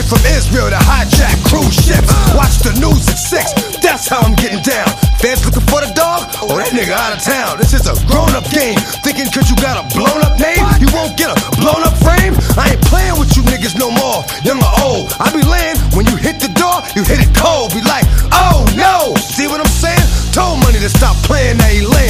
from Israel to hijack cruise ships. Watch the news at 6, that's how I'm getting down. Fans looking for the dog? Oh, that nigga out of town. This is a grown-up game. Thinking cause you got a blown-up name, you won't get a blown-up frame? I ain't playing with you niggas no more, young or old. I be laying, when you hit the door, you hit it cold. Be like, oh no, see what I'm saying? Told Money to stop playing, now he laying.